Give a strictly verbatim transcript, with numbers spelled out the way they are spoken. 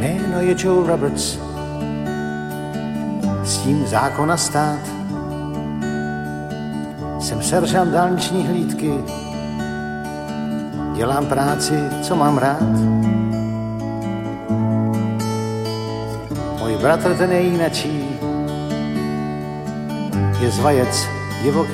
Jméno je Joe Roberts, s tím zákona stát. Jsem seržant dálniční hlídky, dělám práci, co mám rád. Můj bratr ten je jinačí, je zvajec divoký.